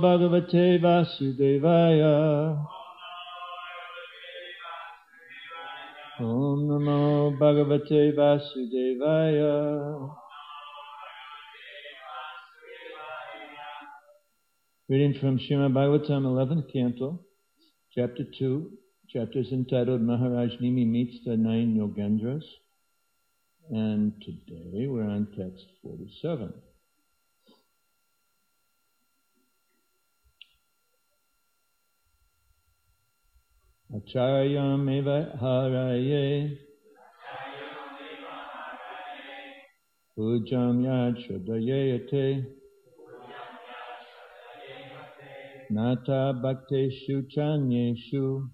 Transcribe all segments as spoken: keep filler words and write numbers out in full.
Bhagavate Vasudevaya. Om Namo Bhagavate Vasudevaya. Reading from Srimad Bhagavatam, eleventh Canto, Chapter two. Chapter is entitled Maharaj Nimi Meets the Nine Yogendras. And today we're on text forty-seven. Acharyam eva haraye Pujam yad shradayate Nata bhakteshu chanyeshu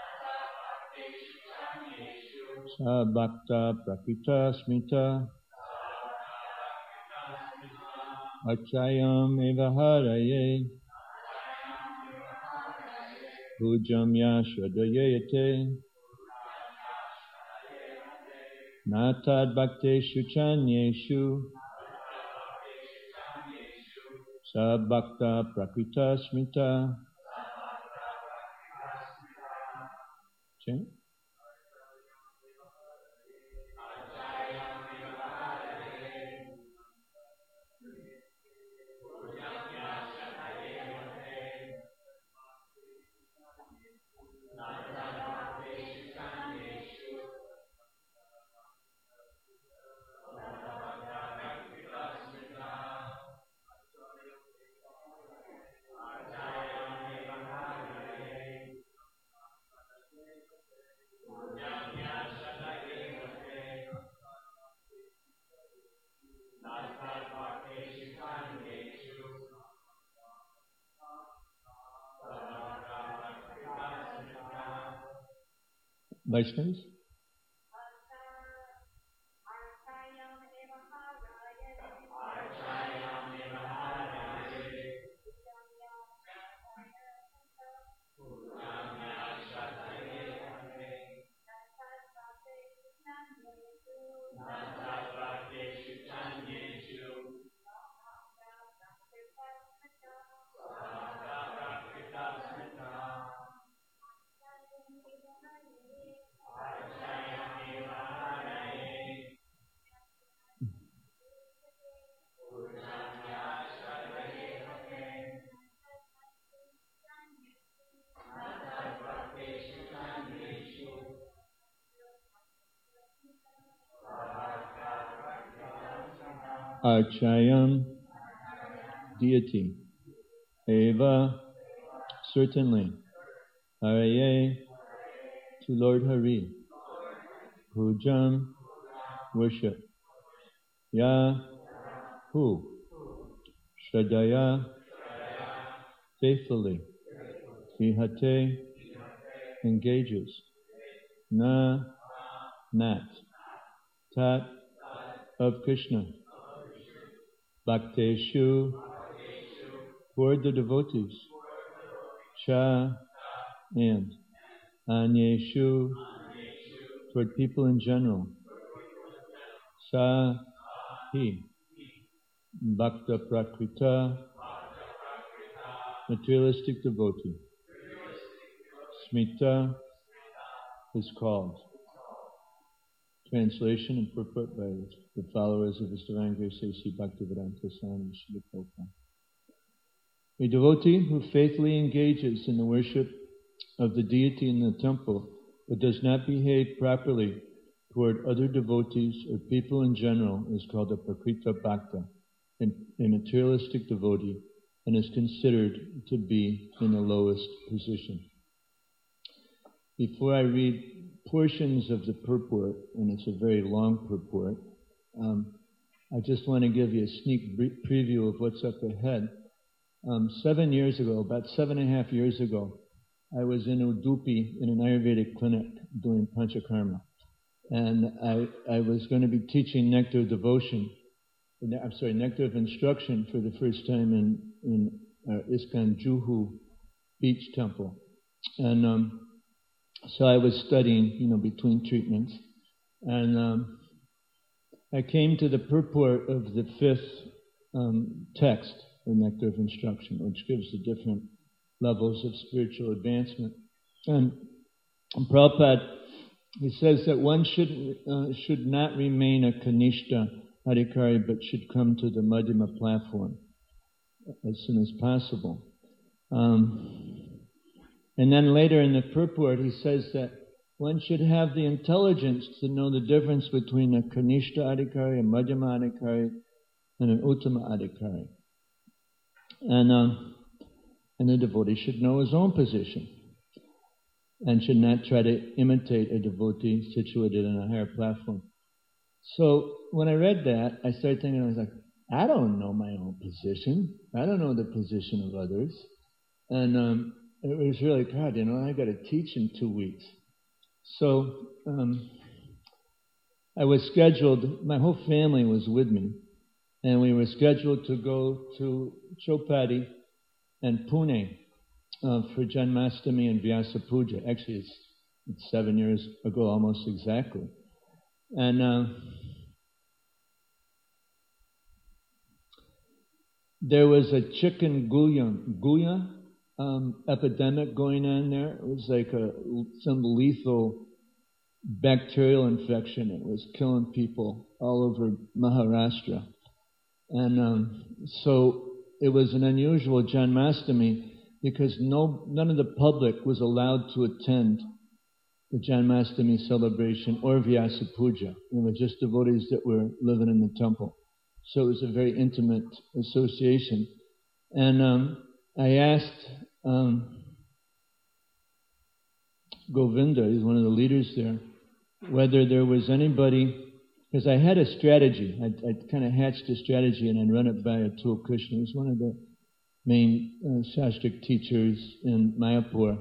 Sa bhakta prakita smita Achayam eva haraye Pujam ya shradayate Natad bhakteshu chanyeshu Sa bhakta prakrita smita. Okay. Vaishnavas? Archayam, deity. Eva, certainly. Haraye, to Lord Hari. Pujam, worship. Ya, who? Shradaya, faithfully. Ihate, engages. Na, not. Tat, of Krishna. Bhakteshu, toward the devotees. Cha, and. Anyeshu, toward people in general. Sa, he. Bhakta prakrita, materialistic devotee. Smita is called. Translation and purport by the followers of His Divine Grace A C Bhaktivedanta Swami Srila Prabhupada. A devotee who faithfully engages in the worship of the deity in the temple but does not behave properly toward other devotees or people in general is called a prakrita bhakta, a materialistic devotee, and is considered to be in the lowest position. Before I read portions of the purport, and it's a very long purport, um, I just want to give you a sneak preview of what's up ahead. Um, seven years ago, about seven and a half years ago, I was in Udupi in an Ayurvedic clinic doing Panchakarma. And I, I was going to be teaching Nectar of Devotion, I'm sorry, Nectar of Instruction for the first time in, in uh, ISKCON Juhu Beach Temple. And um, so I was studying, you know, between treatments. And um, I came to the purport of the fifth um, text the nectar of instruction, which gives the different levels of spiritual advancement. And Prabhupada, he says that one should uh, should not remain a Kanishta Adhikari, but should come to the Madhyama platform as soon as possible. Um, and then later in the purport, he says that one should have the intelligence to know the difference between a Kanishta Adhikari, a Madhyama Adhikari, and an Uttama Adhikari. And, um, and the devotee should know his own position and should not try to imitate a devotee situated on a higher platform. So when I read that, I started thinking, I was like, I don't know my own position. I don't know the position of others. And um, it was really hard, you know, I got to teach in two weeks. So um, I was scheduled, my whole family was with me, and we were scheduled to go to Chopati and Pune uh, for Janmashtami and Vyasa Puja. Actually, it's, it's seven years ago almost exactly. And uh, there was a chikungunya gunya, um, epidemic going on there. It was like a, some lethal bacterial infection. It was killing people all over Maharashtra. And um, so it was an unusual Janmashtami because no, none of the public was allowed to attend the Janmashtami celebration or Vyasa Puja. It was just devotees that were living in the temple. So it was a very intimate association. And um, I asked um, Govinda, he's one of the leaders there, whether there was anybody, because I had a strategy. I'd, I'd kind of hatched a strategy and I'd run it by Atul Krishna. He's one of the main uh, Shastric teachers in Mayapur,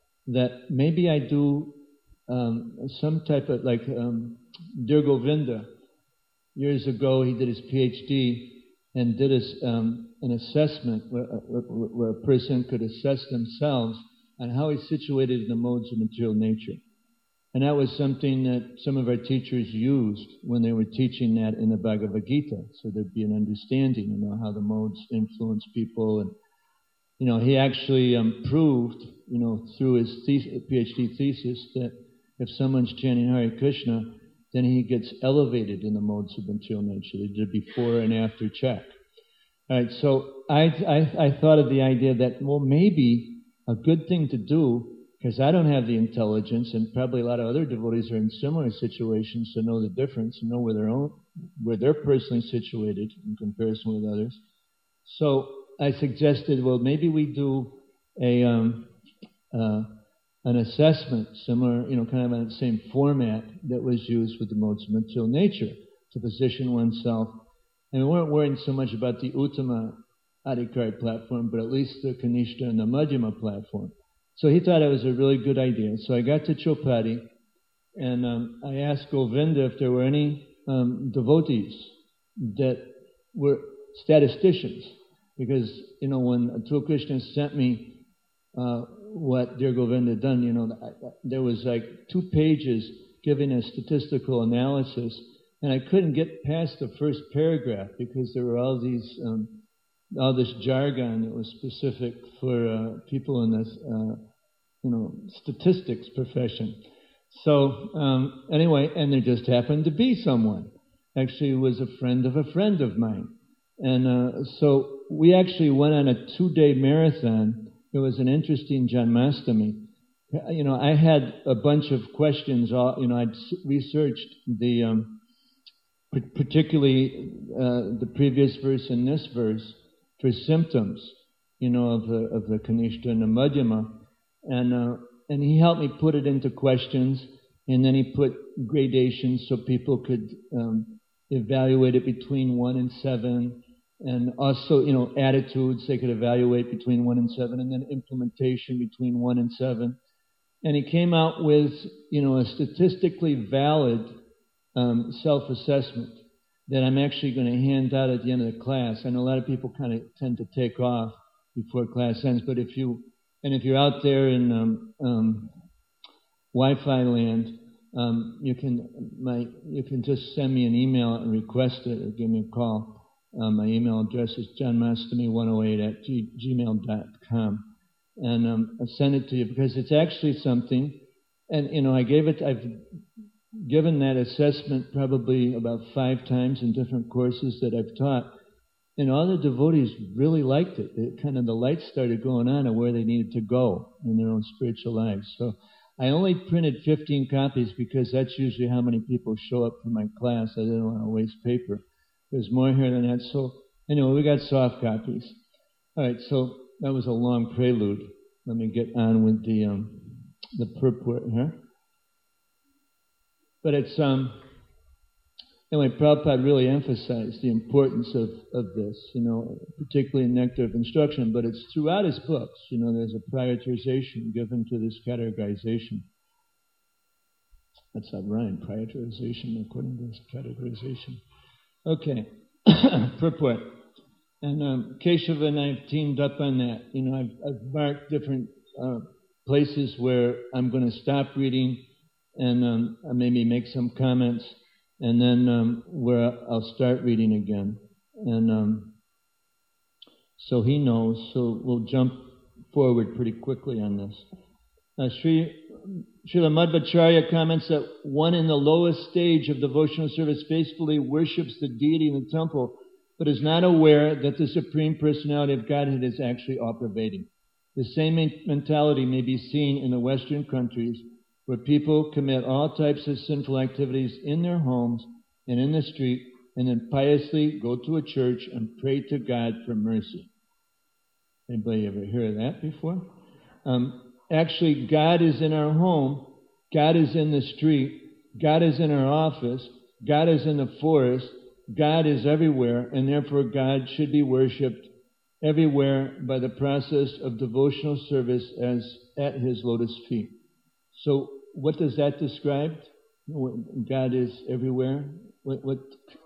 that maybe I do um, some type of, like um, Dear Govinda, years ago he did his PhD and did a, um, an assessment where, where, where a person could assess themselves on how he's situated in the modes of material nature. And that was something that some of our teachers used when they were teaching that in the Bhagavad Gita. So there'd be an understanding, you know, how the modes influence people. And, you know, he actually um, proved, you know, through his thesis, PhD thesis that if someone's chanting Hare Krishna, then he gets elevated in the modes of material nature. They did a before and after check. All right, so I, I, I thought of the idea that, well, maybe a good thing to do, because I don't have the intelligence, and probably a lot of other devotees are in similar situations to know the difference and know where their own, where they're personally situated in comparison with others. So I suggested, well, maybe we do a um, uh, an assessment similar, you know, kind of on the same format that was used with the modes of material nature to position oneself. And we weren't worrying so much about the Uttama Adhikari platform, but at least the Kanishta and the Madhyama platform. So he thought it was a really good idea. So I got to Chopati, and um, I asked Govinda if there were any um, devotees that were statisticians. Because, you know, when Atul Krishna sent me uh, what Dear Govinda had done, you know, there was like two pages giving a statistical analysis, and I couldn't get past the first paragraph because there were all these, um, all this jargon that was specific for uh, people in this, uh, you know, statistics profession. So um, anyway, and there just happened to be someone. Actually, it was a friend of a friend of mine, and uh, so we actually went on a two-day marathon. It was an interesting Janmashtami. You know, I had a bunch of questions. All, you know, I'd researched the, um, particularly uh, the previous verse and this verse for symptoms, you know, of the of the Kanishta and the Madhyama, and uh, and he helped me put it into questions, and then he put gradations so people could um, evaluate it between one and seven. And also, you know, attitudes, they could evaluate between one and seven, and then implementation between one and seven. And he came out with, you know, a statistically valid um, self-assessment that I'm actually going to hand out at the end of the class. I know a lot of people kind of tend to take off before class ends, but if you, and if you're out there in um, um, Wi-Fi land, um, you can, my, you can just send me an email and request it, or give me a call. Uh, my email address is johnmastamy one oh eight at gmail dot com. And um, I'll send it to you because it's actually something, and, you know, I gave it, I've given that assessment probably about five times in different courses that I've taught. And all the devotees really liked it. It kind of, the lights started going on of where they needed to go in their own spiritual lives. So I only printed fifteen copies because that's usually how many people show up for my class. I didn't want to waste paper. There's more here than that. So anyway, we got soft copies. All right, so that was a long prelude. Let me get on with the um, the purport here. But it's um. Anyway, Prabhupada really emphasized the importance of, of this, you know, particularly in Nectar of Instruction, but it's throughout his books. You know, there's a prioritization given to this categorization. That's not rhyme, prioritization according to this categorization. Okay, purport. And um, Keshava and I have teamed up on that. You know, I've, I've marked different uh, places where I'm going to stop reading and um, maybe make some comments. And then um, where I'll start reading again. And um, so he knows, so we'll jump forward pretty quickly on this. Uh, Sri, Srila Madhvacharya comments that one in the lowest stage of devotional service faithfully worships the deity in the temple, but is not aware that the Supreme Personality of Godhead is actually all-pervading. The same mentality may be seen in the Western countries, where people commit all types of sinful activities in their homes and in the street, and then piously go to a church and pray to God for mercy. Anybody ever hear of that before? Um, actually, God is in our home, God is in the street, God is in our office, God is in the forest, God is everywhere, and therefore God should be worshipped everywhere by the process of devotional service as at His lotus feet. So, what does that describe? God is everywhere. What? what?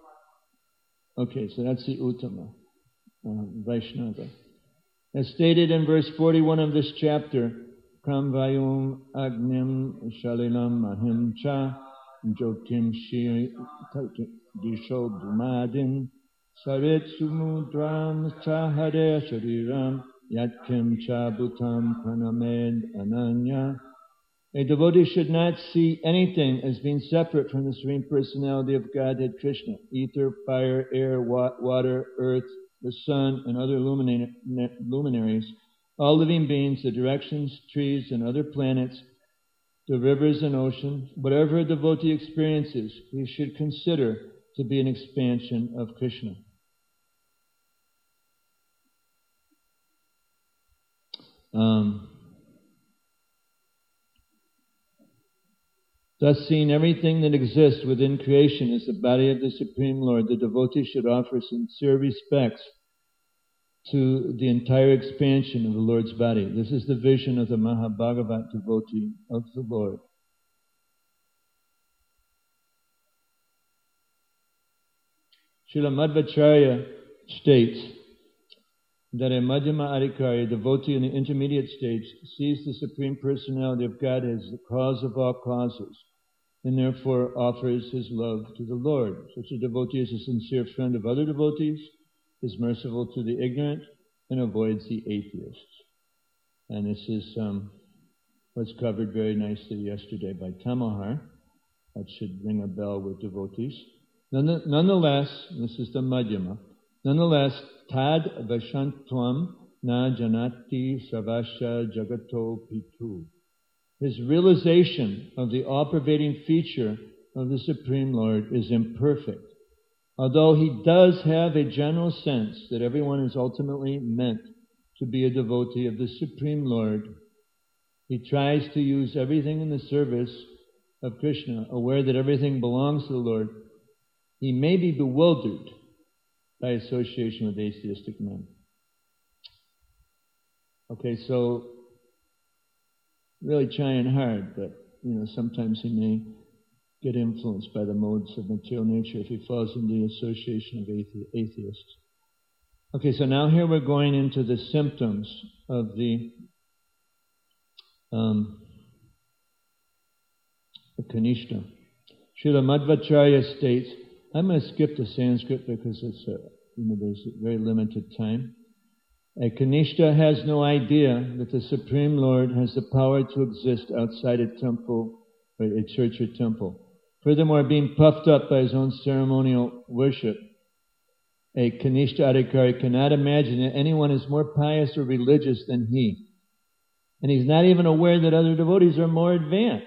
Okay, so that's the Uttama, uh, Vaishnava. As stated in verse forty-one of this chapter, Kram Vayum Agnim Shalilam Mahim Cha Jotim Shi Disho Dumadin Sarit Sumudram Chahare Shariram Yatkim Cha Bhutam Pranamed Ananya. A devotee should not see anything as being separate from the Supreme Personality of Godhead Krishna. Ether, fire, air, wa- water, earth, the sun, and other luminaries, all living beings, the directions, trees, and other planets, the rivers and oceans, whatever a devotee experiences, he should consider to be an expansion of Krishna. Um... Thus, seeing everything that exists within creation as the body of the Supreme Lord, the devotee should offer sincere respects to the entire expansion of the Lord's body. This is the vision of the Mahabhagavat devotee of the Lord. Srila Madhvacharya states that a Madhyama Adhikari, a devotee in the intermediate stage, sees the Supreme Personality of God as the cause of all causes, and therefore offers his love to the Lord. Such a devotee is a sincere friend of other devotees, is merciful to the ignorant, and avoids the atheists. And this is um, was covered very nicely yesterday by Tamahar. That should ring a bell with devotees. Nonetheless, this is the Madhyama, nonetheless, tad vashantvam na janati savasya jagato pitu. His realization of the all-pervading feature of the Supreme Lord is imperfect. Although he does have a general sense that everyone is ultimately meant to be a devotee of the Supreme Lord, he tries to use everything in the service of Krishna, aware that everything belongs to the Lord. He may be bewildered by association with atheistic men. Okay, so really trying hard, but you know, sometimes he may get influenced by the modes of material nature if he falls into the association of athe- atheists. Okay, so now here we're going into the symptoms of the um, the Kanishta. Srila Madhvacharya states, I'm going to skip the Sanskrit because it's a You know, there's a very limited time. A Kanishta has no idea that the Supreme Lord has the power to exist outside a temple, or a church or temple. Furthermore, being puffed up by his own ceremonial worship, a Kanishta Adhikari cannot imagine that anyone is more pious or religious than he. And he's not even aware that other devotees are more advanced.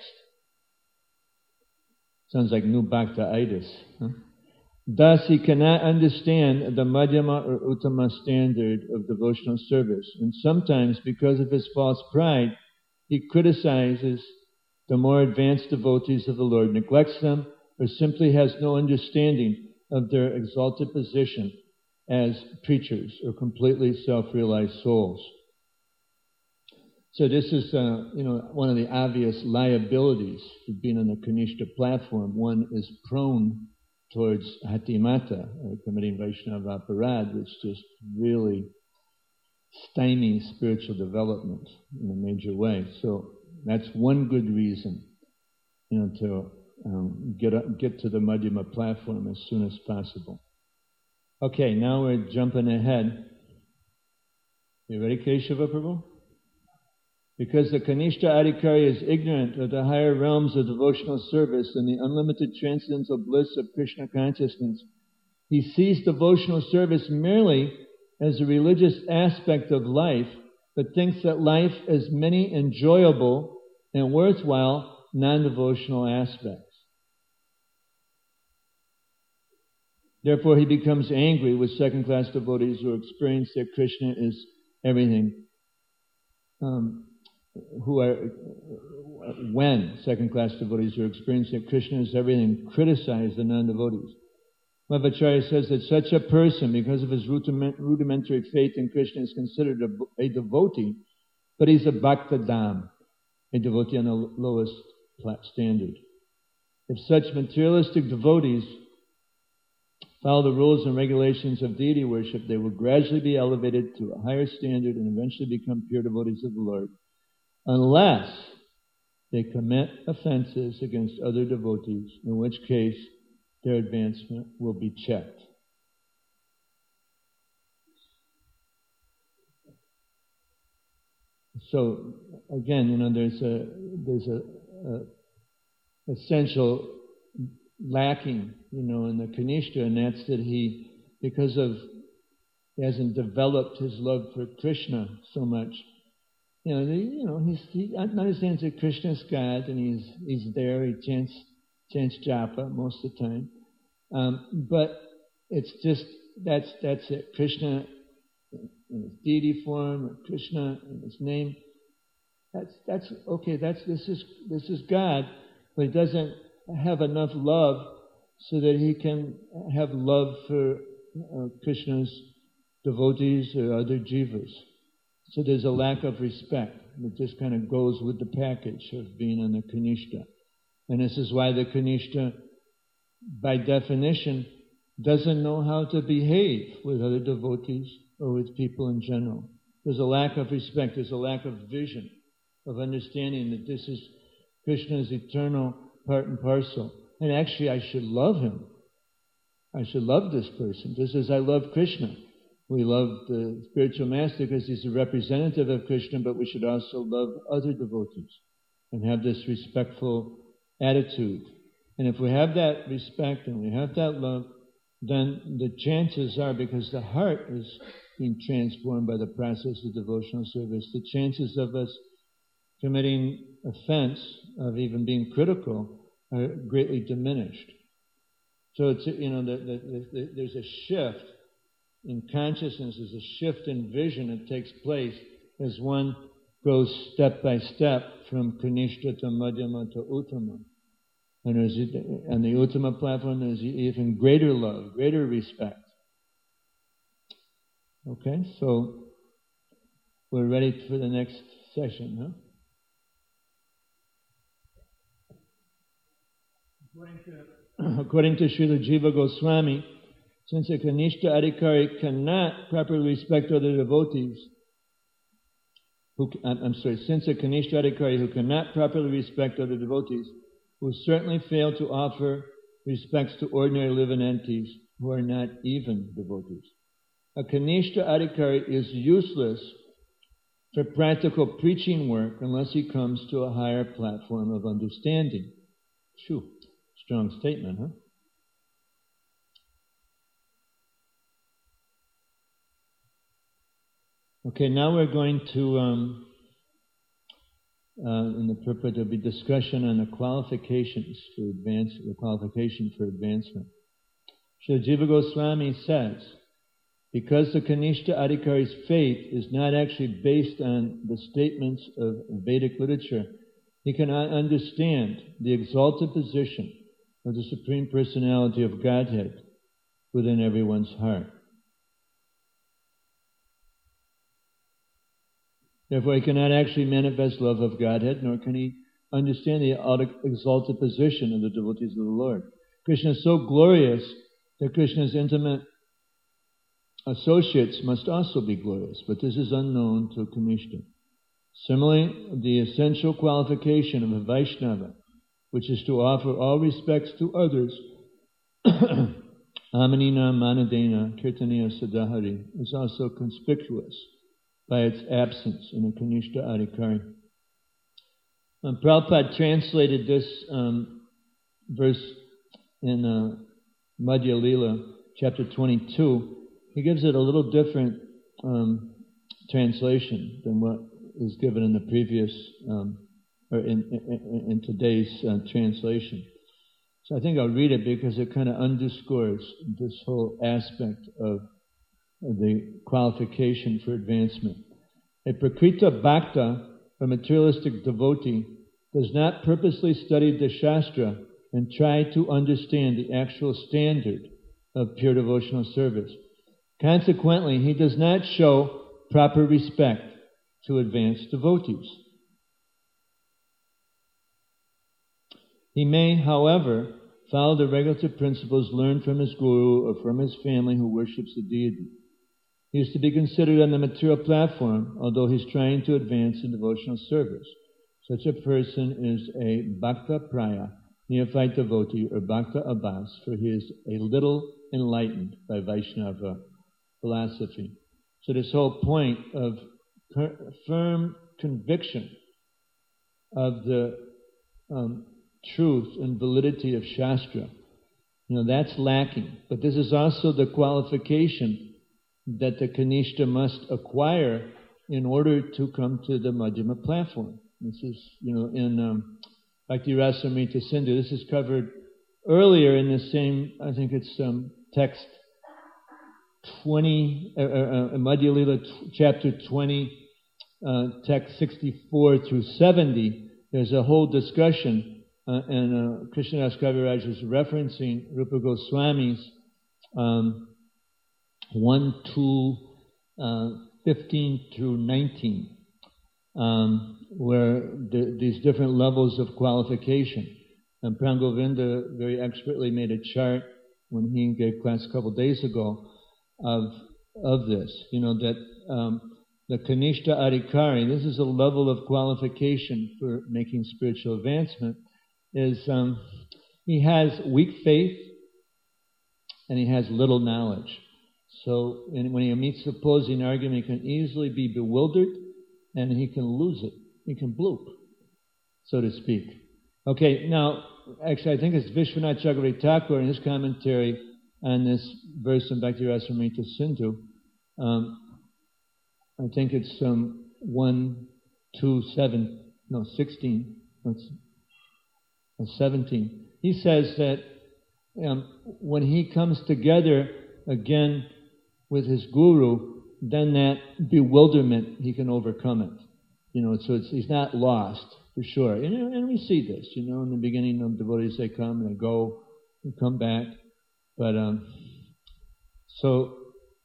Sounds like new bhakta-itis. Huh? Thus, he cannot understand the Madhyama or Uttama standard of devotional service. And sometimes, because of his false pride, he criticizes the more advanced devotees of the Lord, neglects them, or simply has no understanding of their exalted position as preachers or completely self-realized souls. So this is, uh, you know, one of the obvious liabilities for being on the Kanishta platform. One is prone towards Hatimata, or committing Vaishnava Aparad, which just really stymies spiritual development in a major way. So that's one good reason, you know, to um, get up, get to the Madhyama platform as soon as possible. Okay, now we're jumping ahead. You ready, Keshava Prabhu? Because the Kanishta Adhikari is ignorant of the higher realms of devotional service and the unlimited transcendental bliss of Krishna consciousness, he sees devotional service merely as a religious aspect of life, but thinks that life has many enjoyable and worthwhile non-devotional aspects. Therefore, he becomes angry with second-class devotees who experience that Krishna is everything. Um, who are, when second-class devotees who experience that Krishna is everything, criticize the non-devotees. Madhvacharya says that such a person, because of his rudimentary faith in Krishna, is considered a, a devotee, but he's a bhaktadam, a devotee on the lowest standard. If such materialistic devotees follow the rules and regulations of deity worship, they will gradually be elevated to a higher standard and eventually become pure devotees of the Lord, unless they commit offenses against other devotees, in which case their advancement will be checked. So again, you know, there's a there's a, a essential lacking, you know, in the Kanishta, and that's that he, because of he hasn't developed his love for Krishna so much. You know, the, you know, he's, he understands that Krishna's God, and he's he's there. He chants chants japa most of the time, um, but it's just that's that's it. Krishna in his deity form, Krishna in his name. That's that's okay. That's this is this is God, but he doesn't have enough love so that he can have love for uh, Krishna's devotees or other jivas. So there's a lack of respect that just kind of goes with the package of being on the Kanishta. And this is why the Kanishta, by definition, doesn't know how to behave with other devotees or with people in general. There's a lack of respect, there's a lack of vision, of understanding that this is Krishna's eternal part and parcel. And actually I should love him. I should love this person, just as I love Krishna. We love the spiritual master because he's a representative of Krishna, but we should also love other devotees and have this respectful attitude. And if we have that respect and we have that love, then the chances are, because the heart is being transformed by the process of devotional service, the chances of us committing offense, of even being critical, are greatly diminished. So it's, you know, the, the, the, there's a shift in consciousness, there's a shift in vision that takes place as one goes step by step from Kanishta to Madhyama to Uttama. And there's, on the Uttama platform, there's even greater love, greater respect. Okay, so we're ready for the next session, huh? According to, according to Srila Jiva Goswami, since a Kanishta Adhikari cannot properly respect other devotees, who, I'm sorry, since a Kanishta Adhikari who cannot properly respect other devotees, will certainly fail to offer respects to ordinary living entities who are not even devotees. a Kanishta Adhikari is useless for practical preaching work unless he comes to a higher platform of understanding. Phew, strong statement, huh? Okay, now we're going to, um, uh, in the purport, there'll be discussion on the qualifications for advance, the qualification for advancement. Srila Jiva Goswami says, because the Kanishta Adhikari's faith is not actually based on the statements of Vedic literature, he cannot understand the exalted position of the Supreme Personality of Godhead within everyone's heart. Therefore, he cannot actually manifest love of Godhead, nor can he understand the exalted position of the devotees of the Lord. Krishna is so glorious that Krishna's intimate associates must also be glorious, but this is unknown to Kanishta. Similarly, the essential qualification of a Vaishnava, which is to offer all respects to others, Amanina Manadena Kirtaniya Sadahari, is also conspicuous by its absence in a Kanishta Adhikari. Um, Prabhupada translated this um, verse in uh, Madhya Lila, chapter twenty-two. He gives it a little different um, translation than what is given in the previous, um, or in, in, in today's uh, translation. So I think I'll read it because it kind of underscores this whole aspect of the qualification for advancement. A Prakrita Bhakta, a materialistic devotee, does not purposely study the Shastra and try to understand the actual standard of pure devotional service. Consequently, he does not show proper respect to advanced devotees. He may, however, follow the regulative principles learned from his guru or from his family who worships the deity. He is to be considered on the material platform, although he is trying to advance in devotional service. Such a person is a Bhakta Praya, neophyte devotee, or Bhakta Abbas, for he is a little enlightened by Vaishnava philosophy. So this whole point of firm conviction of the um, truth and validity of Shastra, you know, that's lacking. But this is also the qualification that the Kanishta must acquire in order to come to the Madhyama platform. This is, you know, in um, Bhakti Rasamrita Sindhu. This is covered earlier in the same, I think it's um, text twenty, uh, uh, Madhya Lila t- chapter twenty, uh, text sixty-four through seventy. There's a whole discussion, uh, and uh, Krishnadas Kaviraj is referencing Rupa Goswami's um, one, two, uh, fifteen through nineteen, um, where the, these different levels of qualification. And Pran Govinda very expertly made a chart when he gave class a couple days ago of of this. You know, that um, the Kanishta Adhikari, this is a level of qualification for making spiritual advancement, is um, he has weak faith and he has little knowledge. So and when he meets the opposing argument, he can easily be bewildered and he can lose it. He can bloop, so to speak. Okay, now, actually I think it's Vishwanath Chakravarti Thakur in his commentary on this verse in Bhakti Rasamrita Sindhu. Um, I think it's um, one, two, seven, no, sixteen, no, seventeen. He says that um, when he comes together again with his guru, then that bewilderment, he can overcome it. You know, so it's, he's not lost, for sure. And, and we see this, you know, in the beginning of devotees, they come and they go and come back. But, um, so,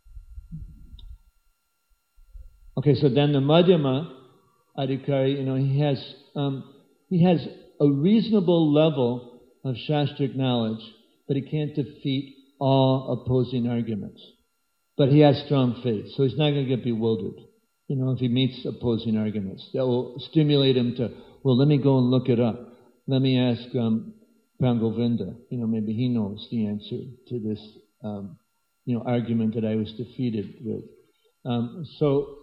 okay, so then the Madhyama Adhikari, you know, he has, um, he has a reasonable level of Shastric knowledge, but he can't defeat all opposing arguments. But he has strong faith, so he's not going to get bewildered. You know, if he meets opposing arguments, that will stimulate him to, well, let me go and look it up. Let me ask um, Pran Govinda. You know, maybe he knows the answer to this um, you know, argument that I was defeated with. Um, so,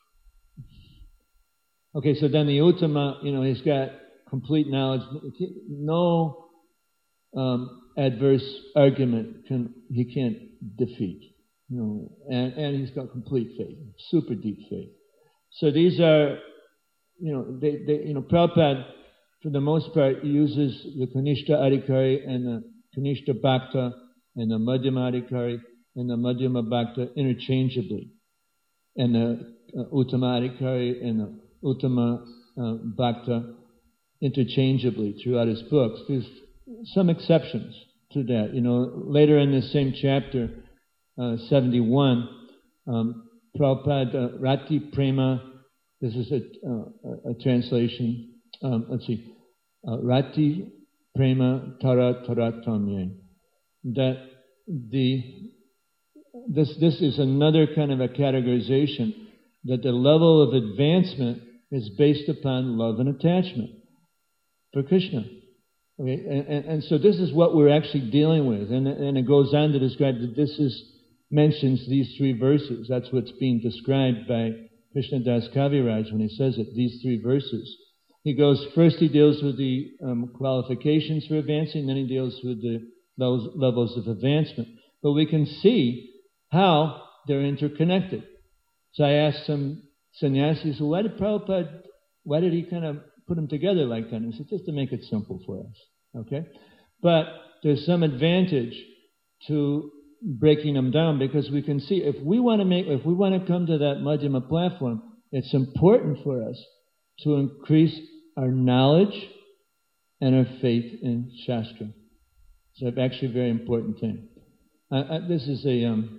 okay, so then the Uttama, you know, he's got complete knowledge, no um, adverse argument can he can't defeat, you know, and, and he's got complete faith, super deep faith. So these are, you know, they, they you know, Prabhupada, for the most part, uses the Kanishta Adhikari and the Kanishta Bhakta and the Madhyama Adhikari and the Madhyama Bhakta interchangeably, and the uh, Uttama Adhikari and the Uttama uh, Bhakta interchangeably throughout his books. There's some exceptions to that. You know, later in this same chapter, uh, seventy-one, um, Prabhupada, uh, Rati Prema, this is a, uh, a translation, um, let's see, uh, Rati Prema Tara Taratamye, that the, this, this is another kind of a categorization, that the level of advancement is based upon love and attachment for Krishna. Okay, and, and, and so this is what we're actually dealing with, and, and it goes on to describe that this is mentions these three verses. That's what's being described by Krishnadas Kaviraj when he says it, these three verses. He goes, first he deals with the um, qualifications for advancing, then he deals with the levels, levels of advancement. But we can see how they're interconnected. So I asked some sannyasis, well, why did Prabhupada, why did he kind of put them together like that? And he said, just to make it simple for us, okay? But there's some advantage to breaking them down, because we can see if we want to make, if we want to come to that Madhyama platform, it's important for us to increase our knowledge and our faith in Shastra. It's actually a very important thing. Uh, uh, this is a um,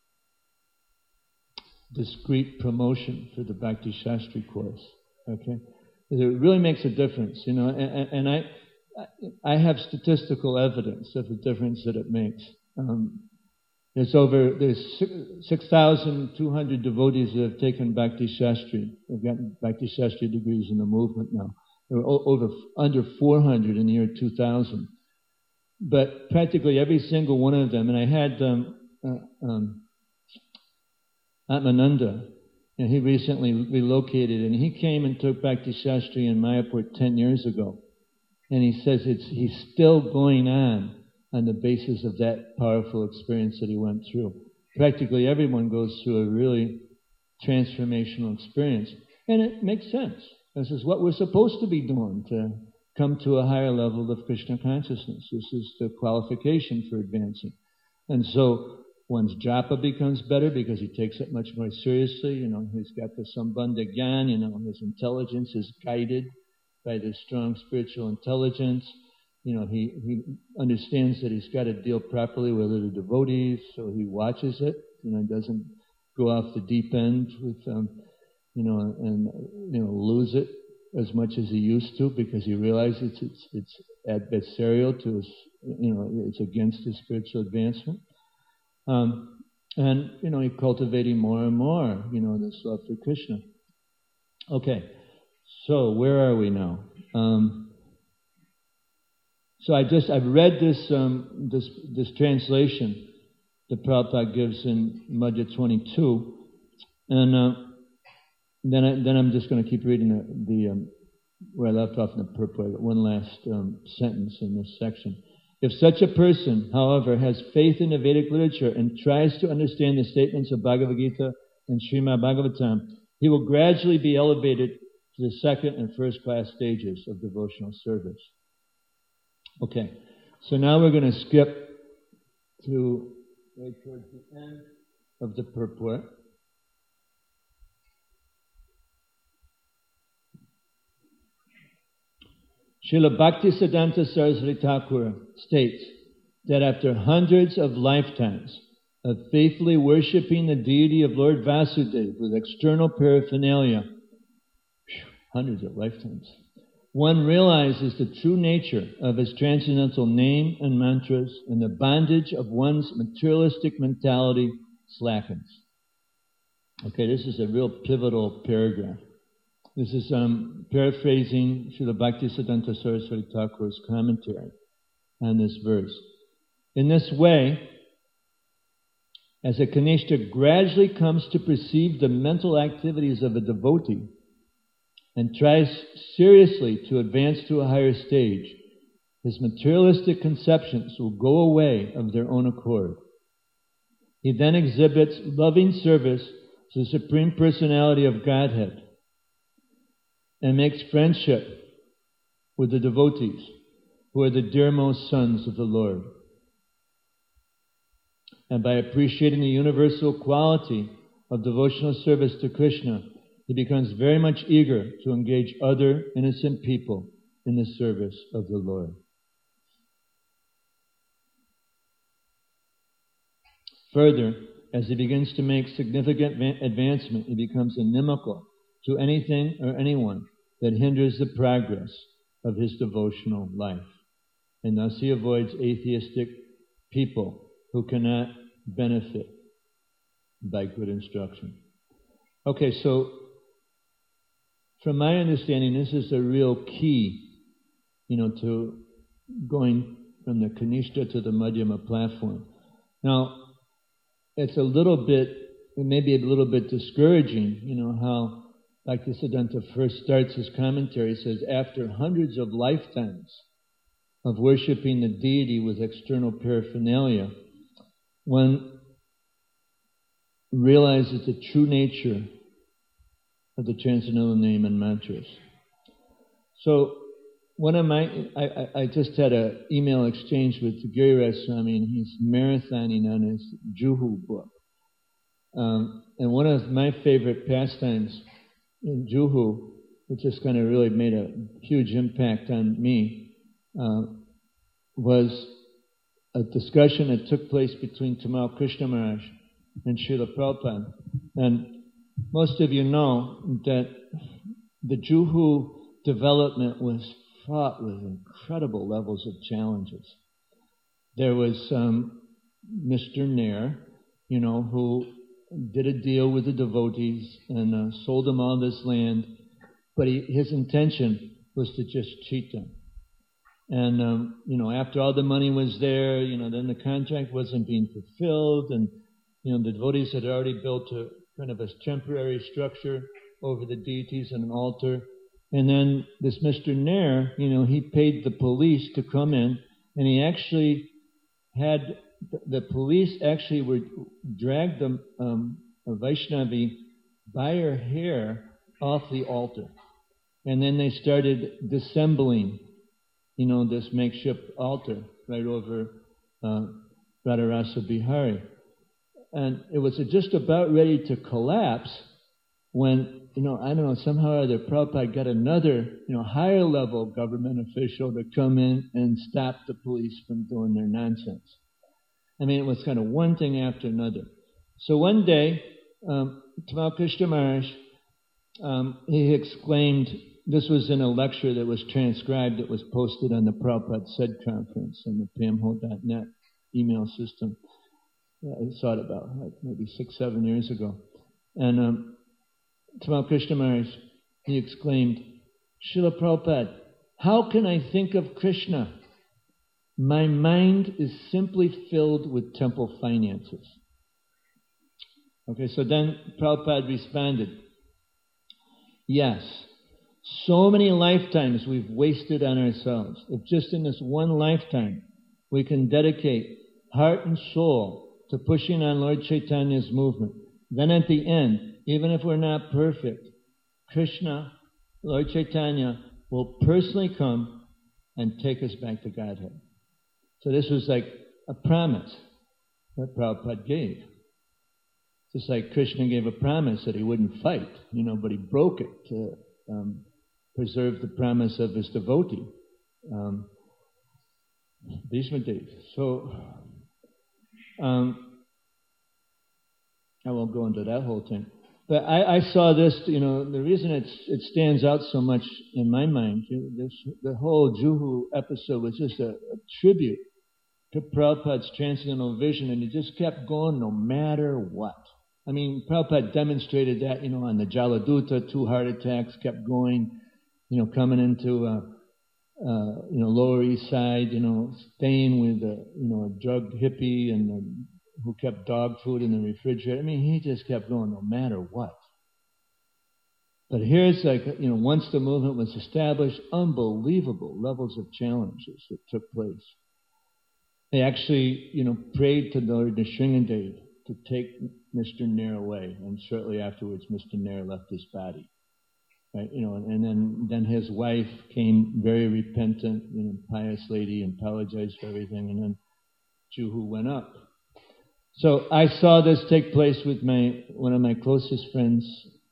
discrete promotion for the Bhakti Shastri course. Okay, it really makes a difference, you know. And, and I, I have statistical evidence of the difference that it makes. Um, There's over there's six thousand two hundred devotees that have taken Bhakti Shastri. They've gotten Bhakti Shastri degrees in the movement now. There were over under four hundred in the year two thousand. But practically every single one of them, and I had um, uh, um, Atmananda, and he recently relocated, and he came and took Bhakti Shastri in Mayapur ten years ago. And he says it's he's still going on. On the basis of that powerful experience that he went through. Practically everyone goes through a really transformational experience. And it makes sense. This is what we're supposed to be doing, to come to a higher level of Krishna consciousness. This is the qualification for advancing. And so one's japa becomes better because he takes it much more seriously. You know, he's got the Sambandha Gyan, you know, his intelligence is guided by this strong spiritual intelligence. You know, he, he understands that he's got to deal properly with other devotees, so he watches it, you know, doesn't go off the deep end with, um, you know, and, you know, lose it as much as he used to, because he realizes it's, it's adversarial to his, you know, it's against his spiritual advancement. Um, and, you know, he cultivating more and more, you know, this love for Krishna. Okay, so where are we now? Um, So I just, I've read this, um, this, this translation that Prabhupada gives in Madhya twenty-two, and uh, then, I, then I'm just going to keep reading the, the um, where I left off in the purport, one last um, sentence in this section. If such a person, however, has faith in the Vedic literature and tries to understand the statements of Bhagavad Gita and Srimad Bhagavatam, he will gradually be elevated to the second and first class stages of devotional service. Okay, so now we're going to skip to right towards the end of the purport. Srila Bhaktisiddhanta Saraswati Thakur states that after hundreds of lifetimes of faithfully worshipping the deity of Lord Vasudeva with external paraphernalia, hundreds of lifetimes, one realizes the true nature of his transcendental name and mantras, and the bondage of one's materialistic mentality slackens. Okay, this is a real pivotal paragraph. This is um, paraphrasing Srila Bhaktisiddhanta Saraswati Thakur's commentary on this verse. In this way, As a Kanishta gradually comes to perceive the mental activities of a devotee and tries seriously to advance to a higher stage, his materialistic conceptions will go away of their own accord. He then exhibits loving service to the Supreme Personality of Godhead and makes friendship with the devotees who are the dearmost sons of the Lord. And by appreciating the universal quality of devotional service to Krishna, he becomes very much eager to engage other innocent people in the service of the Lord. Further, as he begins to make significant advancement, he becomes inimical to anything or anyone that hinders the progress of his devotional life. And thus he avoids atheistic people who cannot benefit by good instruction. Okay, so from my understanding, this is a real key, you know, to going from the Kanishta to the Madhyama platform. Now, it's a little bit, it may be a little bit discouraging, you know, how Bhaktisiddhanta first starts his commentary, says, after hundreds of lifetimes of worshipping the deity with external paraphernalia, one realizes the true nature of the Transcendental Name and mantras. So, one of my, I, I, I just had an email exchange with Giriraj Swami, and he's marathoning on his Juhu book. Um, and one of my favorite pastimes in Juhu, which just kind of really made a huge impact on me, uh, was a discussion that took place between Tamal Krishna Maharaj and Srila Prabhupada. And most of you know that the Juhu development was fraught with incredible levels of challenges. There was um, Mister Nair, you know, who did a deal with the devotees and uh, sold them all this land, but he, his intention was to just cheat them. And, um, you know, after all the money was there, you know, then the contract wasn't being fulfilled, and, you know, the devotees had already built a kind of a temporary structure over the deities and an altar. And then this Mister Nair, you know, he paid the police to come in, and he actually had, the police actually were, dragged the, um, a Vaishnavi by her hair off the altar. And then they started dissembling, you know, this makeshift altar right over uh, Radharasa Bihari. And it was just about ready to collapse when, you know, I don't know, somehow or other Prabhupada got another, you know, higher level government official to come in and stop the police from doing their nonsense. I mean, it was kind of one thing after another. So one day, um, Tamal Krishna Maharaj, um, he exclaimed, this was in a lecture that was transcribed, that was posted on the Prabhupada Said conference on the P M Ho dot net email system. Yeah, I saw it about like maybe six, seven years ago. And um, Tamal Krishna Maharaj, he exclaimed, Srila Prabhupada, how can I think of Krishna? My mind is simply filled with temple finances. Okay, so then Prabhupada responded, yes, so many lifetimes we've wasted on ourselves. If just in this one lifetime we can dedicate heart and soul to pushing on Lord Chaitanya's movement, then at the end, even if we're not perfect, Krishna, Lord Chaitanya, will personally come and take us back to Godhead. So this was like a promise that Prabhupada gave. Just like Krishna gave a promise that he wouldn't fight, you know, but he broke it to um, preserve the promise of his devotee, um, Bhishma Dev. So, um, I won't go into that whole thing. But I, I saw this, you know, the reason it's, it stands out so much in my mind, this, the whole Juhu episode was just a, a tribute to Prabhupada's transcendental vision, and it just kept going no matter what. I mean, Prabhupada demonstrated that, you know, on the Jaladuta, two heart attacks kept going, you know, coming into, uh, uh, you know, Lower East Side, you know, staying with a, you know, a drug hippie and who kept dog food in the refrigerator. I mean, he just kept going no matter what. But here's like, you know, once the movement was established, unbelievable levels of challenges that took place. They actually, you know, prayed to Lord Nrsingadev to take Mister Nair away, and shortly afterwards, Mister Nair left his body. Right, you know, and, and then then his wife came, very repentant, you know, pious lady, and apologized for everything, and then Juhu went up. So I saw this take place with my one of my closest friends,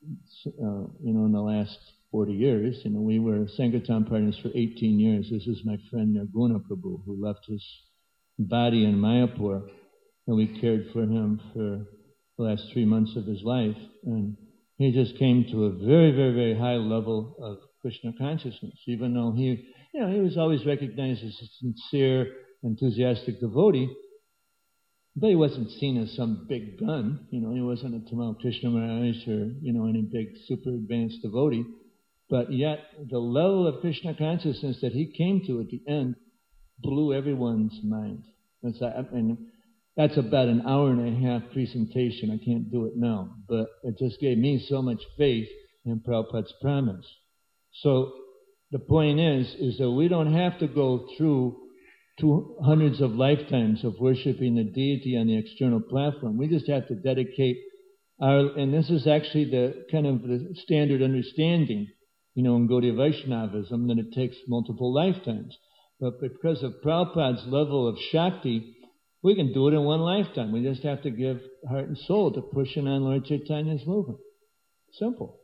uh, you know, in the last forty years. You know, we were Sankirtan partners for eighteen years. This is my friend Nirguna Prabhu, who left his body in Mayapur, and we cared for him for the last three months of his life. And he just came to a very, very, very high level of Krishna consciousness, even though he, you know, he was always recognized as a sincere, enthusiastic devotee, but he wasn't seen as some big gun. You know, he wasn't a Tamal Krishna Maharaj or, you know, any big super advanced devotee. But yet, the level of Krishna consciousness that he came to at the end blew everyone's mind. That's, I mean, that's about an hour and a half presentation. I can't do it now. But it just gave me so much faith in Prabhupada's promise. So the point is, is that we don't have to go through two hundreds of lifetimes of worshiping the deity on the external platform. We just have to dedicate our, and this is actually the kind of the standard understanding, you know, in Gaudiya Vaishnavism, that it takes multiple lifetimes. But because of Prabhupada's level of Shakti, we can do it in one lifetime. We just have to give heart and soul to pushing on Lord Chaitanya's movement. Simple.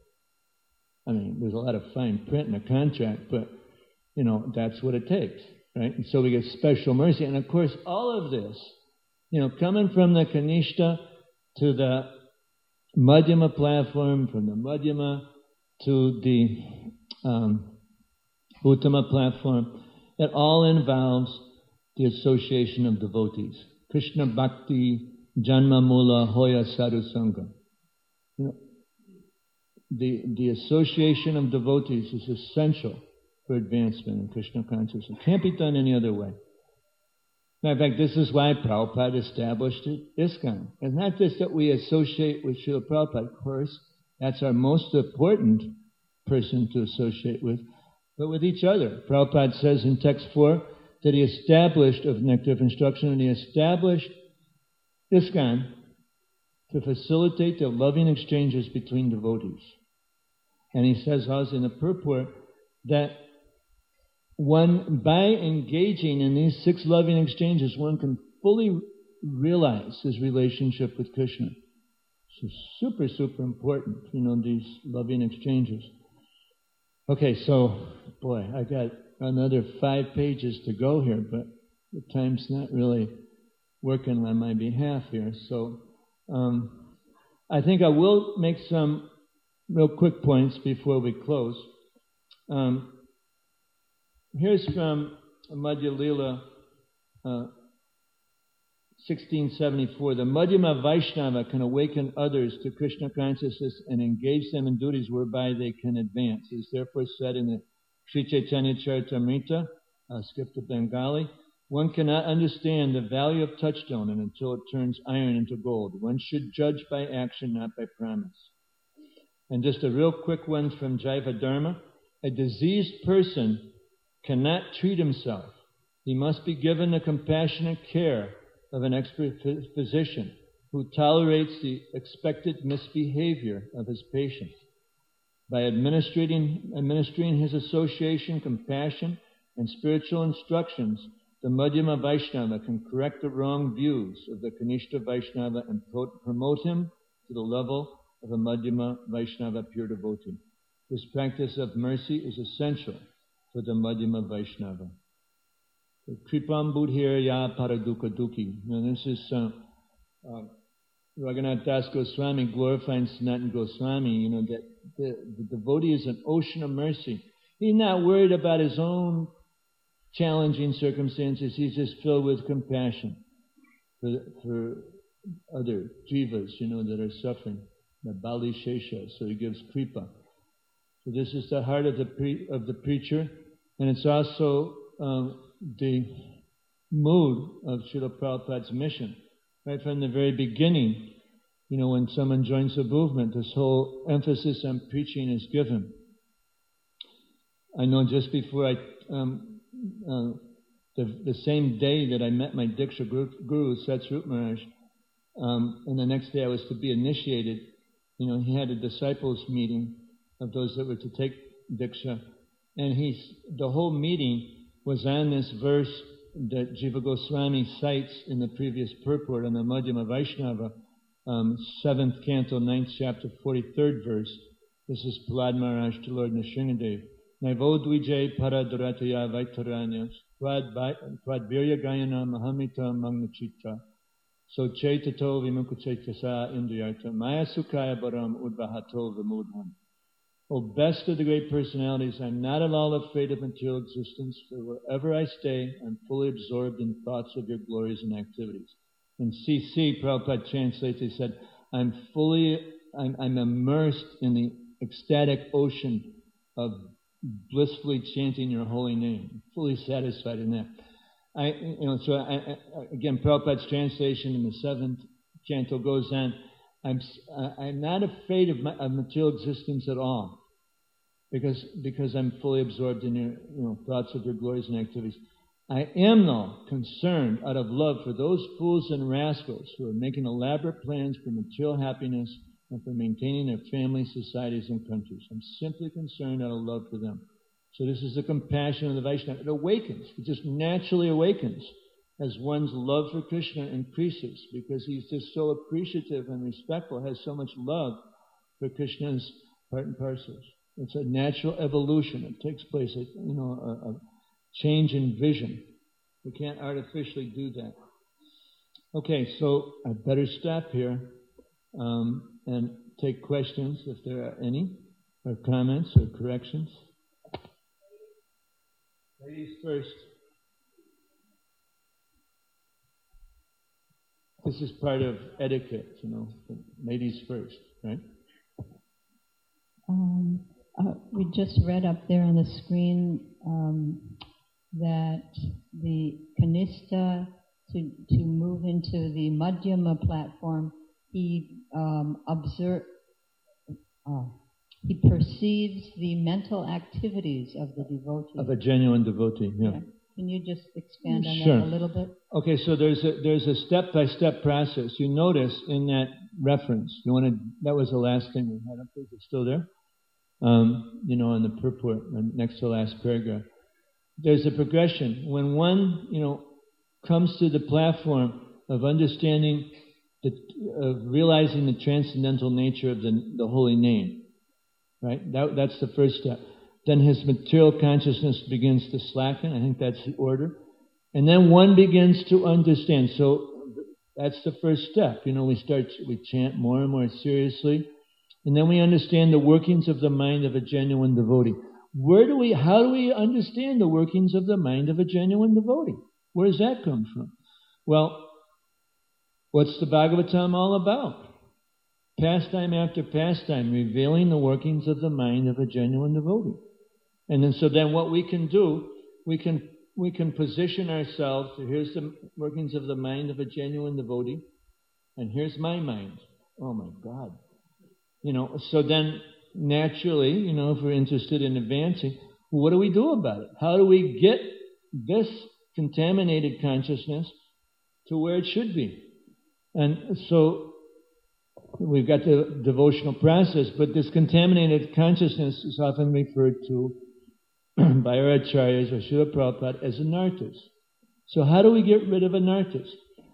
I mean, there's a lot of fine print in the contract, but, you know, that's what it takes, right? And so we get special mercy. And of course, all of this, you know, coming from the Kanishta to the Madhyama platform, from the Madhyama to the um, Uttama platform, it all involves the association of devotees. Krishna Bhakti Janma Mula Hoya Sadhu Sangha. You know, the, the association of devotees is essential for advancement in Krishna consciousness. It can't be done any other way. Matter of fact, this is why Prabhupada established ISKCON. It's not just that we associate with Srila Prabhupada, of course, that's our most important person to associate with, but with each other. Prabhupada says in text four that he established, of Nectar of Instruction, and he established ISKCON to facilitate the loving exchanges between devotees. And he says also in the purport that one, by engaging in these six loving exchanges, one can fully realize his relationship with Krishna. So super, super important, you know, these loving exchanges. Okay, so, boy, I got another five pages to go here, but the time's not really working on my behalf here. So um, I think I will make some real quick points before we close. Um, here's from Madhya Lila, uh, sixteen seventy-four. The Madhyama Vaishnava can awaken others to Krishna consciousness and engage them in duties whereby they can advance. It is therefore said in the Sri Chaitanya Charitamrita, uh, skipped to Bengali, one cannot understand the value of touchstone until it turns iron into gold. One should judge by action, not by promise. And just a real quick one from Jaiva Dharma. A diseased person cannot treat himself. He must be given the compassionate care of an expert physician who tolerates the expected misbehavior of his patient. By administering, administering his association, compassion, and spiritual instructions, the Madhyama Vaishnava can correct the wrong views of the Kanishta Vaishnava and pro- promote him to the level of a Madhyama Vaishnava pure devotee. This practice of mercy is essential for the Madhyama Vaishnava. Kripam Budhirya Paraduka Duki. Now this is uh, uh, Raghunath Das Goswami glorifying Sanatana Goswami, you know, that the, the devotee is an ocean of mercy. He's not worried about his own challenging circumstances. He's just filled with compassion for, for other jivas, you know, that are suffering. The Bali Shesha, so he gives kripa. So this is the heart of the pre, of the preacher, and it's also um, the mood of Srila Prabhupada's mission. right from the very beginning. You know, when someone joins the movement, this whole emphasis on preaching is given. I know just before I, um, uh, the, the same day that I met my Diksha Guru, Guru Satsrup Maharaj, um, and the next day I was to be initiated, you know, he had a disciples meeting of those that were to take Diksha, and he's, the whole meeting was on this verse that Jiva Goswami cites in the previous purport on the Madhyama Vaishnava, um, seventh canto, ninth chapter, forty-third verse. This is Prahlad Maharaj to Lord Nrsingadev. Naivo dvijay paradurataya vaitaranyas tvad virya gayana mahamita magnachita so chaitato vimukuchaitasa indriyarta maya sukhaya baram udvahato vimudham. O best of the great personalities, I'm not at all afraid of material existence, for wherever I stay, I'm fully absorbed in thoughts of your glories and activities. In C C, Prabhupada translates, he said, I'm fully, I'm, I'm immersed in the ecstatic ocean of blissfully chanting your holy name. I'm fully satisfied in that. I, you know, so I, I, again, Prabhupada's translation in the seventh canto goes on, I'm, I'm not afraid of, my, of material existence at all, because, because I'm fully absorbed in your, you know, thoughts of your glories and activities. I am, though, concerned out of love for those fools and rascals who are making elaborate plans for material happiness and for maintaining their families, societies, and countries. I'm simply concerned out of love for them. So this is the compassion of the Vaishnava. It awakens. It just naturally awakens as one's love for Krishna increases, because he's just so appreciative and respectful, has so much love for Krishna's part and parcels. It's a natural evolution. It takes place, you know, a, a change in vision. We can't artificially do that. Okay, so I better stop here um, and take questions if there are any, or comments or corrections. Ladies first. This is part of etiquette, you know, ladies first, right? Um, uh, we just read up there on the screen um, that the Kanishta, to, to move into the Madhyama platform, he um, observe, uh, he perceives the mental activities of the devotee. Of a genuine devotee, yeah. yeah. Can you just expand on sure. that a little bit? Okay, so there's a there's a step-by-step process. You notice in that reference, you want to, that was the last thing we had up there. Is it still there? Um, you know, on the purport, next to the last paragraph. There's a progression. When one, you know, comes to the platform of understanding, the, of realizing the transcendental nature of the, the holy name, right? That, that's the first step. Then his material consciousness begins to slacken. I think that's the order. And then one begins to understand. So that's the first step. You know, we start, we chant more and more seriously. And then we understand the workings of the mind of a genuine devotee. Where do we, how do we understand the workings of the mind of a genuine devotee? Where does that come from? Well, what's the Bhagavatam all about? Pastime after pastime, revealing the workings of the mind of a genuine devotee. And then, so then what we can do, we can we can position ourselves, so here's the workings of the mind of a genuine devotee, and here's my mind. Oh my God. You know, so then naturally, you know, if we're interested in advancing, what do we do about it? How do we get this contaminated consciousness to where it should be? And so we've got the devotional process, but this contaminated consciousness is often referred to by our acharyas or Srila Prabhupada as anarthas. So how do we get rid of anarthas?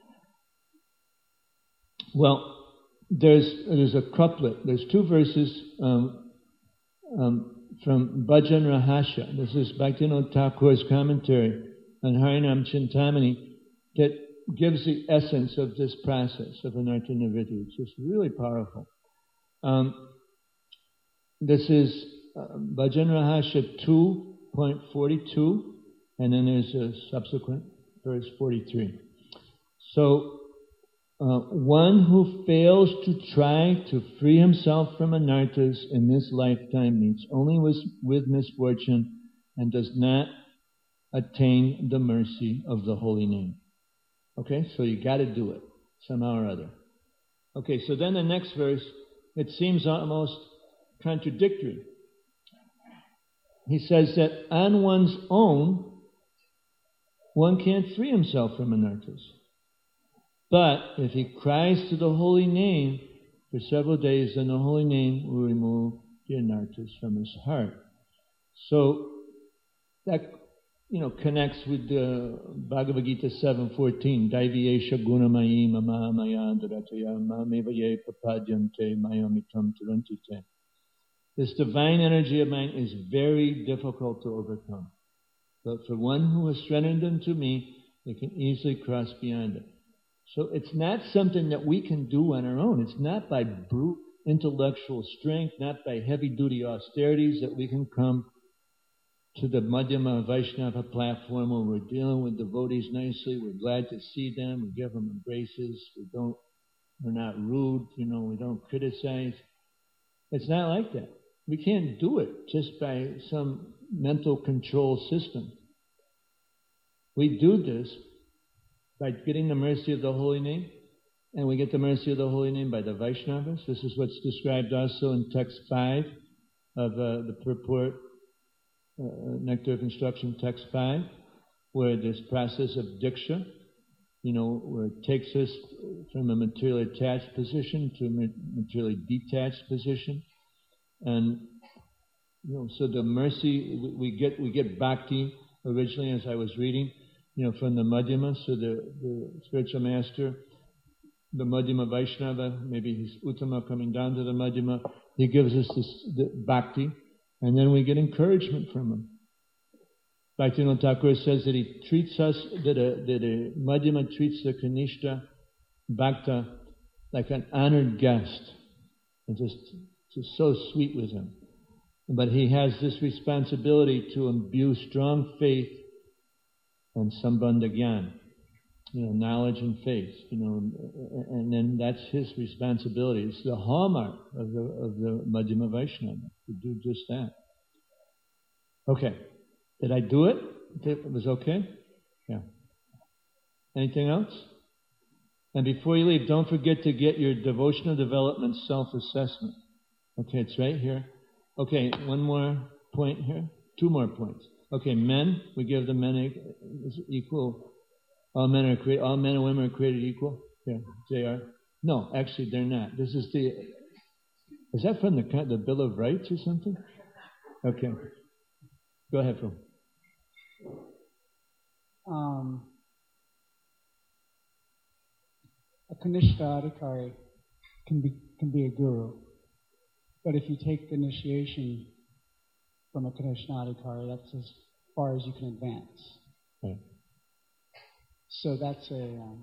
Well, there's there's a couplet. There's two verses um, um, from Bhajan Rahasya. This is Bhaktivinoda Thakur's commentary on Harinam Chintamani that gives the essence of this process of anartha nivritti. It's just really powerful. Um, this is uh, Bhajan Rahasya two point forty-two, and then there's a subsequent verse forty-three. So, uh, one who fails to try to free himself from anarthas in this lifetime meets only with, with misfortune and does not attain the mercy of the holy name. Okay, so you got to do it. somehow or other. Okay, so then the next verse, it seems almost contradictory. He says that on one's own, one can't free himself from anarthas. But if he cries to the holy name for several days, then the holy name will remove the anarthas from his heart. So that, you know, connects with the Bhagavad Gita seven fourteen. Daiviyesha gunamayi mama maya dharataya mamevaye papadyante mayamitam turantite. This divine energy of mine is very difficult to overcome. But for one who has surrendered unto me, they can easily cross beyond it. So it's not something that we can do on our own. It's not by brute intellectual strength, not by heavy-duty austerities that we can come to the Madhyama Vaishnava platform where we're dealing with devotees nicely. We're glad to see them. We give them embraces. We don't, we're not rude. You know, we don't criticize. It's not like that. We can't do it just by some mental control system. We do this by getting the mercy of the holy name, and we get the mercy of the holy name by the Vaishnavas. This is what's described also in text five of uh, the purport, uh, Nectar of Instruction, text five, where this process of Diksha, you know, where it takes us from a materially attached position to a materially detached position. And, you know, so the mercy, we get we get bhakti originally, as I was reading, you know, from the Madhyama, so the, the spiritual master, the Madhyama Vaishnava, maybe he's Uttama coming down to the Madhyama, he gives us this the bhakti, and then we get encouragement from him. Bhaktivinoda Thakur says that he treats us, that a, that a Madhyama treats the Kanishta Bhakta like an honored guest, and just, just so sweet with him. But he has this responsibility to imbue strong faith and sambandha gyan, you know, knowledge and faith, you know, and then that's his responsibility. It's the hallmark of the of the Madhyama Vaishnava to do just that. Okay, did I do it? It was okay? Yeah. Anything else? And before you leave, don't forget to get your devotional development self-assessment. Okay, it's right here. Okay, one more point here. Two more points. Okay, men, we give the men equal. All men are created. All men and women are created equal. Yeah, they are. No, actually, they're not. This is the. Is that from the the Bill of Rights or something? Okay, go ahead, Phil. Um, a Kanishta Adhikari can be can be a guru, but if you take the initiation from a Kanishta Adhikari, that's as far as you can advance. Right. So that's a um,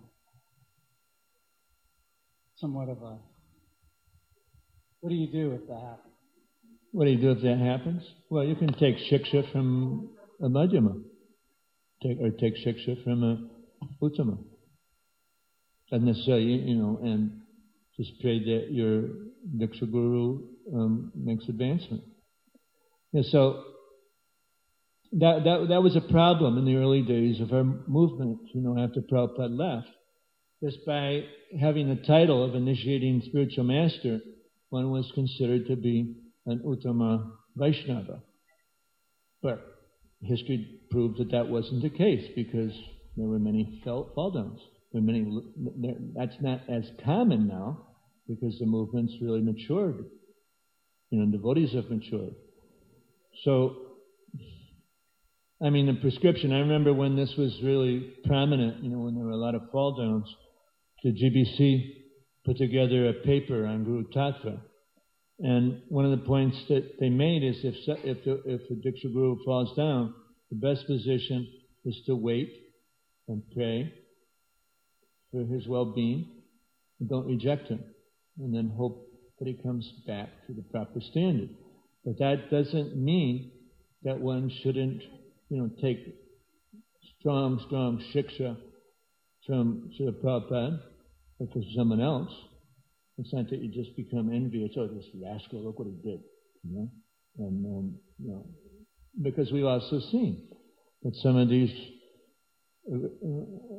somewhat of a. What do you do if that happens? What do you do if that happens? Well, you can take shiksha from a Madhyama, take or take shiksha from a Uttama. Not necessarily, you know, and just pray that your Diksha Guru um, makes advancement. Yeah, so that, that that was a problem in the early days of our movement, you know, after Prabhupada left. Just by having the title of initiating spiritual master, one was considered to be an Uttama Vaishnava. But history proved that that wasn't the case because there were many fall, fall downs. There were many, that's not as common now because the movement's really matured. You know, devotees have matured. So, I mean, the prescription, I remember when this was really prominent, you know, when there were a lot of fall downs, the G B C put together a paper on Guru Tattva. And one of the points that they made is if if the, if the Diksha Guru falls down, the best position is to wait and pray for his well-being and don't reject him, and then hope that he comes back to the proper standard. But that doesn't mean that one shouldn't, you know, take strong, strong shiksha from Srila Prabhupada or from someone else. It's not that you just become envious. Oh, this rascal! Look what he did, you know. And um, you know, because we've also seen that some of these uh,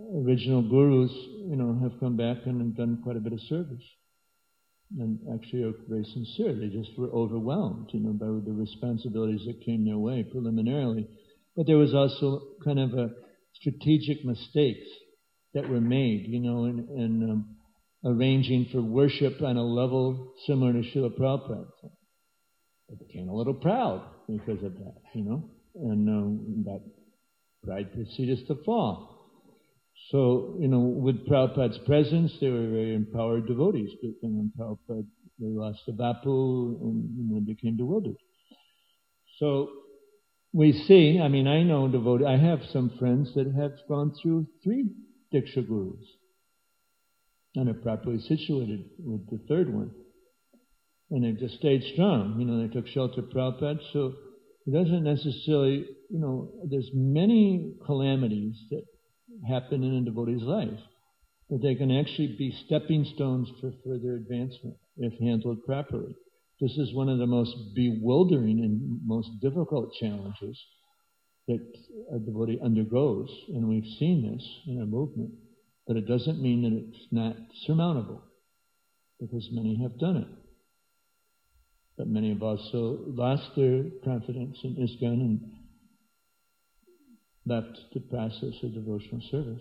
original gurus, you know, have come back and have done quite a bit of service. And actually are very sincere. They just were overwhelmed, you know, by the responsibilities that came their way preliminarily. But there was also kind of a strategic mistakes that were made, you know, in, in um, arranging for worship on a level similar to Srila Prabhupada. They became a little proud because of that, you know, and um, that pride precedes the fall. So, you know, with Prabhupada's presence, they were very empowered devotees, but then when Prabhupada, they lost the Vapu and, you know, became bewildered. So, we see, I mean, I know devotees, I have some friends that have gone through three Diksha Gurus and are properly situated with the third one. And they've just stayed strong. You know, they took shelter of Prabhupada, so it doesn't necessarily, you know, there's many calamities that happen in a devotee's life, but they can actually be stepping stones for further advancement if handled properly. This is one of the most bewildering and most difficult challenges that a devotee undergoes, and we've seen this in our movement, but it doesn't mean that it's not surmountable, because many have done it. But many have also lost their confidence in ISKCON and left the process of devotional service.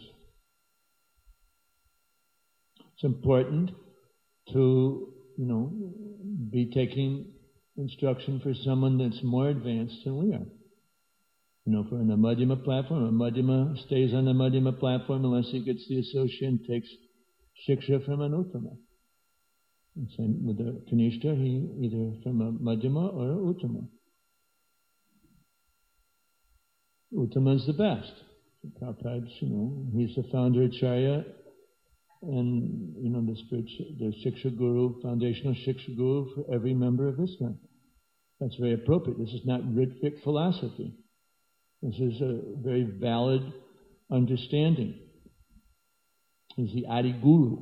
It's important to, you know, be taking instruction for someone that's more advanced than we are. You know, if we're on the Madhyama platform, a Madhyama stays on the Madhyama platform unless he gets the associate and takes Shiksha from an Uttama. And same with the Kanishta, he either from a Madhyama or a Uttama. Uttama is the best. Prabhupada, you know, he's the founder Acharya, and, you know, the spiritual, the Shiksha Guru, foundational Shiksha Guru for every member of ISKCON. That's very appropriate. This is not Ritvik philosophy. This is a very valid understanding. He's the Adi Guru.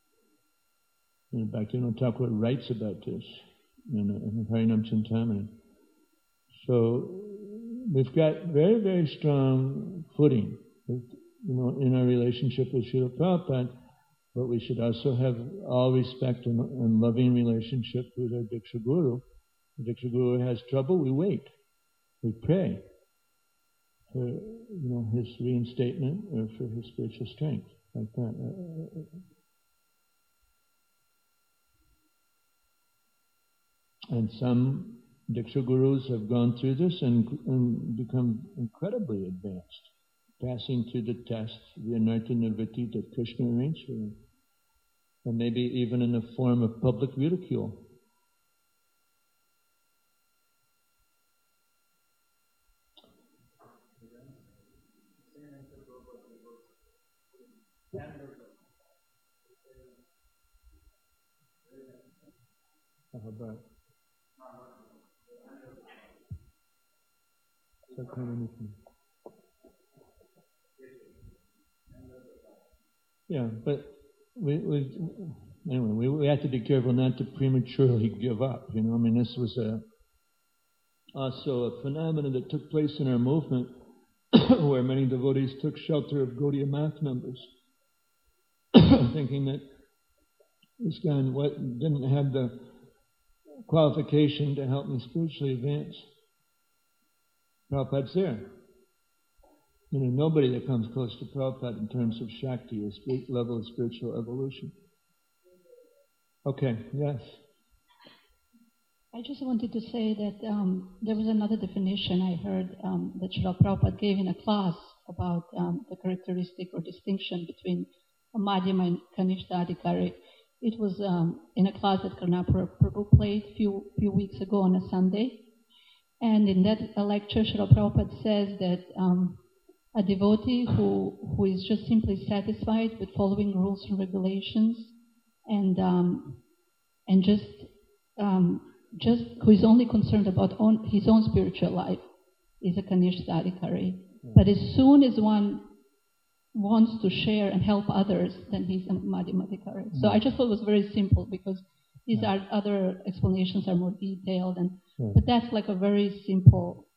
In fact, you know, Thakur writes about this in, in Harinam Chintamani. So we've got very, very strong footing, you know, in our relationship with Srila Prabhupada, but we should also have all respect and, and loving relationship with our Diksha Guru. The Diksha Guru has trouble, we wait. We pray for, you know, his reinstatement or for his spiritual strength, like that. And some Diksha Gurus have gone through this and, and become incredibly advanced, passing through the test, the Anartha Nivritti that Krishna arranged for them, and maybe even in the form of public ridicule. How about? Yeah, but we, we anyway, we, we have to be careful not to prematurely give up. You know, I mean, this was a also a phenomenon that took place in our movement, where many devotees took shelter of Gaudiya math members, thinking that ISKCON what didn't have the qualification to help me spiritually advance. Prabhupada's there. You know, nobody that comes close to Prabhupada in terms of Shakti or spirit, level of spiritual evolution. Okay, yes. I just wanted to say that um, there was another definition I heard um, that Srila Prabhupada gave in a class about um, the characteristic or distinction between a Madhyama and Kanishta Adhikari. It was um, in a class that Karnapura Prabhu played a few, few weeks ago on a Sunday. And in that lecture, Srila Prabhupada says that um, a devotee who, who is just simply satisfied with following rules and regulations and um, and just um, just who is only concerned about own, his own spiritual life is a Kanishta Adhikari. Mm-hmm. But as soon as one wants to share and help others, then he's a Madhyama Adhikari. Mm-hmm. So I just thought it was very simple, because these are other explanations are more detailed, and mm-hmm. but that's like a very simple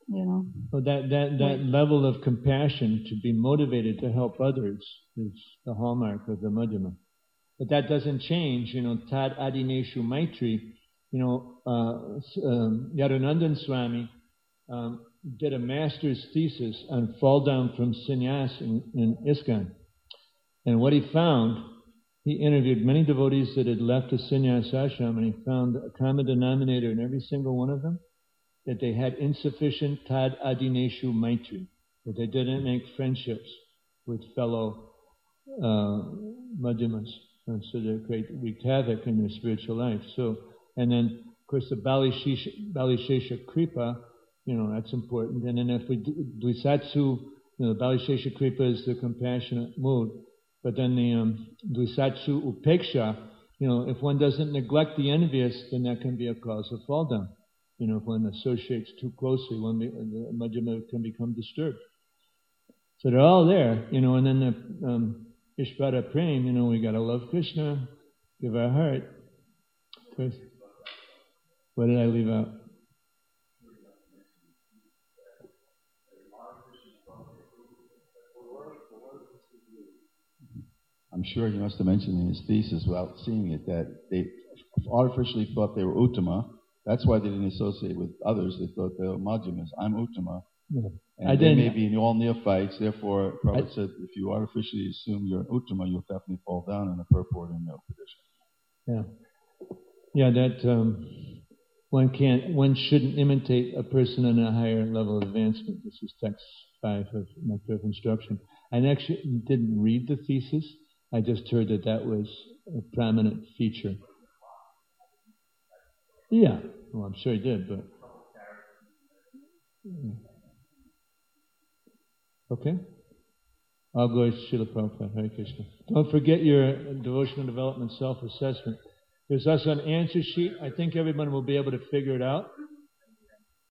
you know. Well, that, that, that Wait. level of compassion to be motivated to help others is the hallmark of the Madhyama. But that doesn't change, you know, Tad Adineshu Maitri, you know, uh, um, Yadunandan Swami um, did a master's thesis on fall down from sannyas in, in ISKCON. And what he found, he interviewed many devotees that had left the sannyas ashram, and he found a common denominator in every single one of them, that they had insufficient Tad Adineshu Maitri, that they didn't make friendships with fellow uh, Madhyamas. And so they create, wreaked havoc in their spiritual life. So, and then, of course, the Bali Shesha Kripa, you know, that's important. And then if we do Dvisatsu, you know, Bali Shesha Kripa is the compassionate mood. But then the um, Dvisatsu Upeksha, you know, if one doesn't neglect the envious, then that can be a cause of fall down. You know, if one associates too closely, one be, the Madhyama can become disturbed. So they're all there, you know, and then the um, Ishvara Prem, you know, we gotta love Krishna, give our heart. First, what did I leave out? I'm sure he must have mentioned in his thesis without seeing it that they artificially thought they were Uttama. That's why they didn't associate with others. They thought they were Madhyamas. I'm Uttama. Yeah. And I they may be all neophytes. Therefore, Prabhupada I, said, if you artificially assume you're an Uttama, you'll definitely fall down in the purport and no tradition. Yeah. Yeah, that um, one can't, one shouldn't imitate a person on a higher level of advancement. This is text five of Nectar of Instruction. I actually didn't read the thesis. I just heard that that was a prominent feature. Yeah, well, I'm sure he did, but... Yeah. Okay? I'll go to Srila Prabhupada. Hare Krishna. Don't forget your devotional development self-assessment. There's also an answer sheet. I think everyone will be able to figure it out.